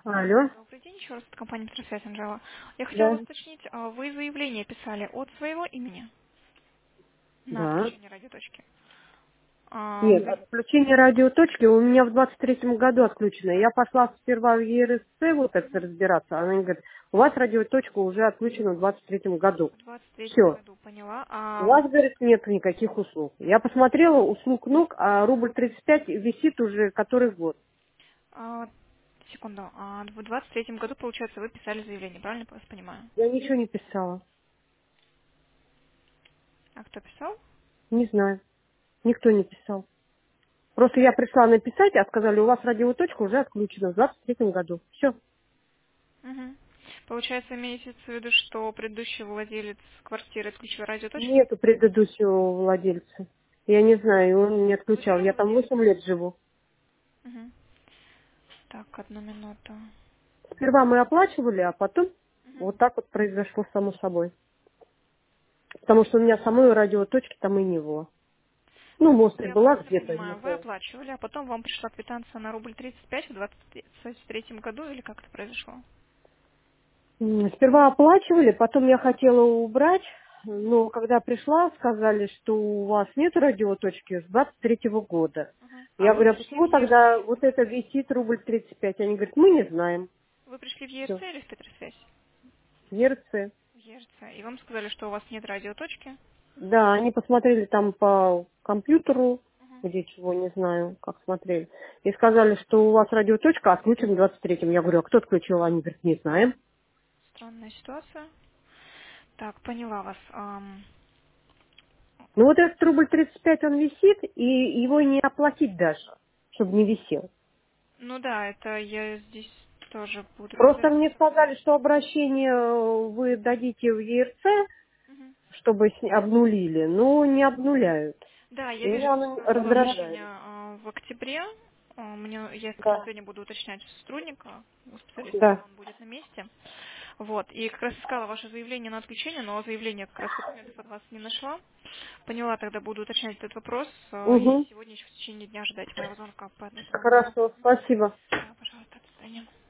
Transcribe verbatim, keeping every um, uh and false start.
Алло, Добрый день, еще раз, это компания Трансляция Анжела. Я хотела да, вас уточнить, а вы заявление писали от своего имени на да. отключение радиоточки? А, Нет, заяв- отключение радиоточки у меня в двадцать третьем году отключено. Я пошла сперва в Е Р С Ц вот это разбираться. Она мне говорит, у вас радиоточка уже отключена в двадцать третьем году. в двадцать третьем Все. году, поняла. У А, вас, говорит, нет никаких услуг. Я посмотрела, услуг ног, а рубль тридцать пять висит уже который год. а, секунду, а, в двадцать третьем году, получается, вы писали заявление, правильно я вас понимаю? Я ничего не писала. А кто писал? Не знаю. Никто не писал. Просто я пришла написать, а сказали, у вас радиоточка уже отключена в двадцать третьем году. Все. Угу. Получается, имеете в виду, что предыдущий владелец квартиры отключил радиоточки? Нету предыдущего владельца. Я не знаю, он не Вы отключал. первый Я там владелец? восемь лет живу. Угу. Так, одну минуту. Сперва мы оплачивали, а потом Мгм. вот так вот произошло само собой. Потому что у меня самой радиоточки там и не было. Ну, То есть может, и я была правильно где-то, не понимаю, вы знаю. оплачивали, а потом вам пришла квитанция на рубль тридцать пять в двадцать третьем году, или как это произошло? М, Сперва оплачивали, потом я хотела убрать, но когда пришла, сказали, что у вас нет радиоточки с двадцать третьего года. Мгм. А Я вы говорю, а пришли в почему тогда ЕРЦ? вот это висит рубль тридцать пять? Они говорят, мы не знаем. Вы пришли в ЕРЦ Все, или в Петросвязь? Е Р С. В ЕРЦ. И вам сказали, что у вас нет радиоточки? Да, они посмотрели там по компьютеру, Мгм. где чего, не знаю, как смотрели. И сказали, что у вас радиоточка отключена в двадцать третьем. Я говорю, а кто отключил? Они говорят, не знаем. Странная ситуация. Так, поняла вас. Ам, Ну вот этот рубль тридцать пять, он висит, и его не оплатить даже, чтобы не висел. ну да, это я здесь тоже буду Просто мне разбираться. сказали, что обращение э, вы дадите в Е Р С, Мгм. чтобы с- обнулили, но не обнуляют. Да, И я вижу, меня что оно у вас было раздражает. обращение а, в октябре. А, Мне, я как раз Да, сегодня буду уточнять у сотрудника, у специалиста, когда да. он будет на месте. Вот, и как раз искала ваше заявление на отключение, но заявление как раз документов от вас не нашла. Поняла, тогда буду уточнять этот вопрос, а, и Угу. сегодня еще в течение дня ждать моего звонка по этой информации. Хорошо, спасибо. Да, пожалуйста, до свидания.